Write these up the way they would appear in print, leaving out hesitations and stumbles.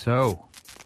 So,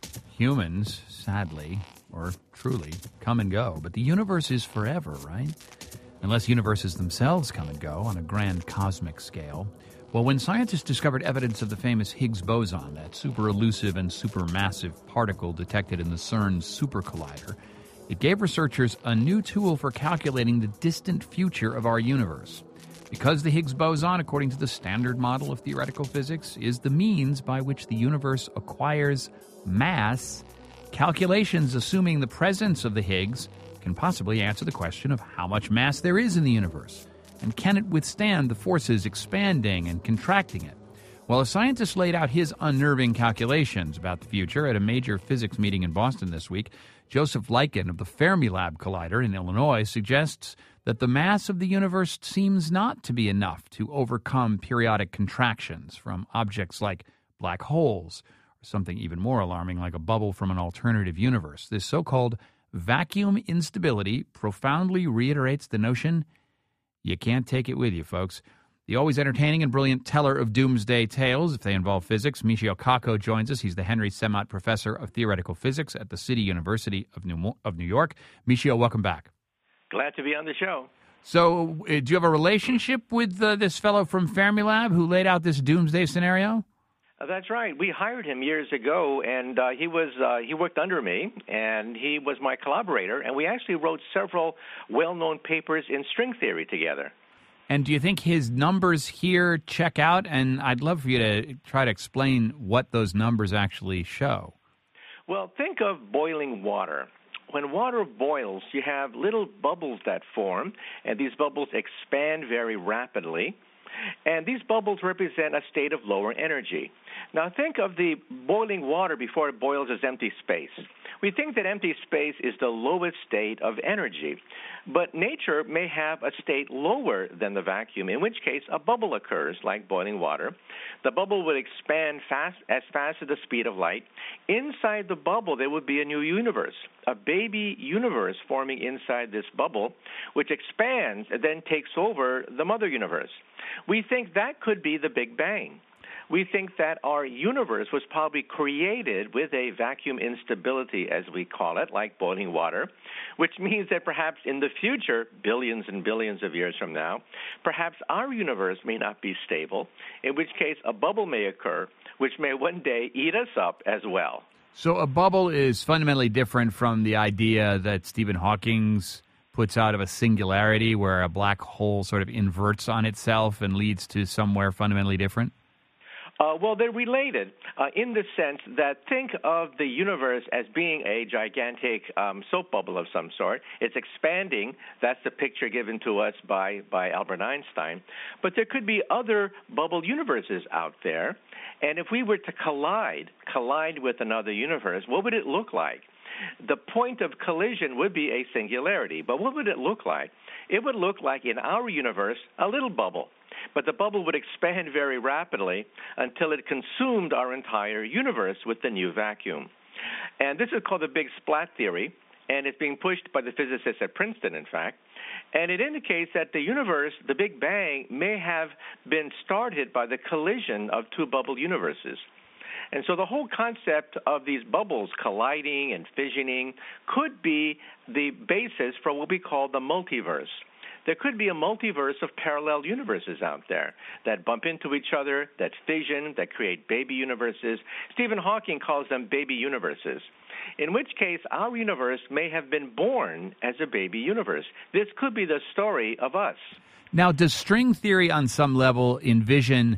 humans, sadly, or truly, come and go. But the universe is forever, right? Unless universes themselves come and go on a grand cosmic scale. Well, when scientists discovered evidence of the famous Higgs boson, that super elusive and supermassive particle detected in the CERN Super Collider, it gave researchers a new tool for calculating the distant future of our universe. Because the Higgs boson, according to the standard model of theoretical physics, is the means by which the universe acquires mass, calculations assuming the presence of the Higgs can possibly answer the question of how much mass there is in the universe, and can it withstand the forces expanding and contracting it? Well, a scientist laid out his unnerving calculations about the future at a major physics meeting in Boston this week. Joseph Liken of the Fermilab Collider in Illinois suggests that the mass of the universe seems not to be enough to overcome periodic contractions from objects like black holes, or something even more alarming like a bubble from an alternative universe. This so-called vacuum instability profoundly reiterates the notion you can't take it with you, folks. The always entertaining and brilliant teller of doomsday tales, if they involve physics, Michio Kaku joins us. He's the Henry Semot Professor of Theoretical Physics at the City University of New York. Michio, welcome back. Glad to be on the show. So, do you have a relationship with this fellow from Fermilab who laid out this doomsday scenario? That's right. We hired him years ago, and he worked under me, and he was my collaborator, and we actually wrote several well-known papers in string theory together. And do you think his numbers here check out? And I'd love for you to try to explain what those numbers actually show. Well, think of boiling water. When water boils, you have little bubbles that form, and these bubbles expand very rapidly. And these bubbles represent a state of lower energy. Now think of the boiling water before it boils as empty space. We think that empty space is the lowest state of energy, but nature may have a state lower than the vacuum, in which case a bubble occurs, like boiling water. The bubble would expand as fast as the speed of light. Inside the bubble, there would be a new universe, a baby universe forming inside this bubble, which expands and then takes over the mother universe. We think that could be the Big Bang. We think that our universe was probably created with a vacuum instability, as we call it, like boiling water, which means that perhaps in the future, billions and billions of years from now, perhaps our universe may not be stable, in which case a bubble may occur, which may one day eat us up as well. So a bubble is fundamentally different from the idea that Stephen Hawking's puts out of a singularity where a black hole sort of inverts on itself and leads to somewhere fundamentally different? Well, they're related in the sense that think of the universe as being a gigantic soap bubble of some sort. It's expanding. That's the picture given to us by Albert Einstein. But there could be other bubble universes out there. And if we were to collide with another universe, what would it look like? The point of collision would be a singularity. But what would it look like? It would look like in our universe a little bubble. But the bubble would expand very rapidly until it consumed our entire universe with the new vacuum. And this is called the Big Splat theory, and it's being pushed by the physicists at Princeton, in fact. And it indicates that the universe, the Big Bang, may have been started by the collision of two bubble universes. And so the whole concept of these bubbles colliding and fissioning could be the basis for what we call the multiverse. There could be a multiverse of parallel universes out there that bump into each other, that fission, that create baby universes. Stephen Hawking calls them baby universes, in which case our universe may have been born as a baby universe. This could be the story of us. Now, does string theory on some level envision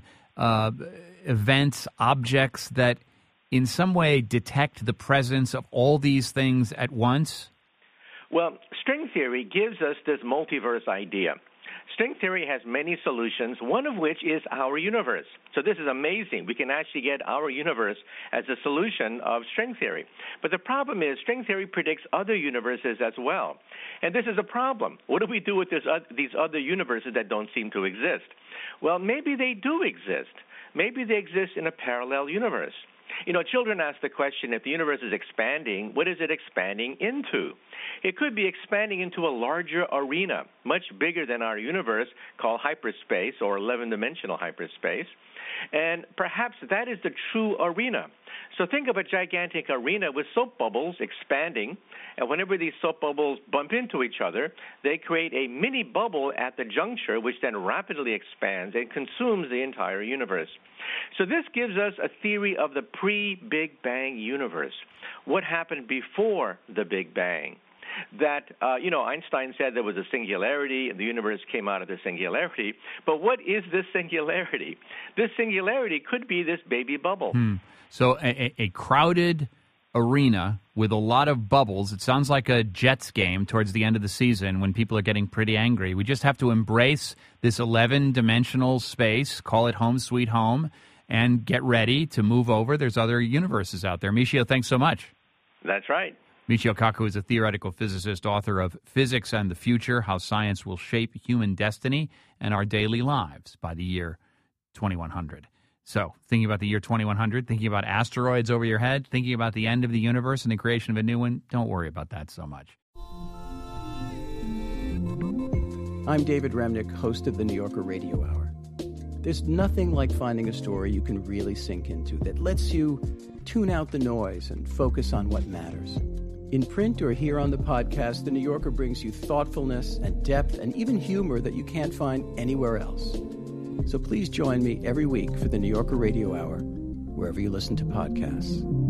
events, objects that in some way detect the presence of all these things at once? Well, string theory gives us this multiverse idea. String theory has many solutions, one of which is our universe. So this is amazing. We can actually get our universe as a solution of string theory. But the problem is string theory predicts other universes as well. And this is a problem. What do we do with these other universes that don't seem to exist? Well, maybe they do exist. Maybe they exist in a parallel universe. You know, children ask the question, if the universe is expanding, what is it expanding into? It could be expanding into a larger arena, much bigger than our universe, called hyperspace or 11-dimensional hyperspace. And perhaps that is the true arena. So think of a gigantic arena with soap bubbles expanding, and whenever these soap bubbles bump into each other, they create a mini bubble at the juncture, which then rapidly expands and consumes the entire universe. So this gives us a theory of the pre-Big Bang universe. What happened before the Big Bang? That, Einstein said there was a singularity and the universe came out of the singularity. But what is this singularity? This singularity could be this baby bubble. So a crowded arena with a lot of bubbles. It sounds like a Jets game towards the end of the season when people are getting pretty angry. We just have to embrace this 11-dimensional space, call it home sweet home, and get ready to move over. There's other universes out there. Michio, thanks so much. That's right. Michio Kaku is a theoretical physicist, author of Physics and the Future, How Science Will Shape Human Destiny and Our Daily Lives by the year 2100. So, thinking about the year 2100, thinking about asteroids over your head, thinking about the end of the universe and the creation of a new one, don't worry about that so much. I'm David Remnick, host of the New Yorker Radio Hour. There's nothing like finding a story you can really sink into that lets you tune out the noise and focus on what matters. In print or here on the podcast, The New Yorker brings you thoughtfulness and depth and even humor that you can't find anywhere else. So please join me every week for The New Yorker Radio Hour, wherever you listen to podcasts.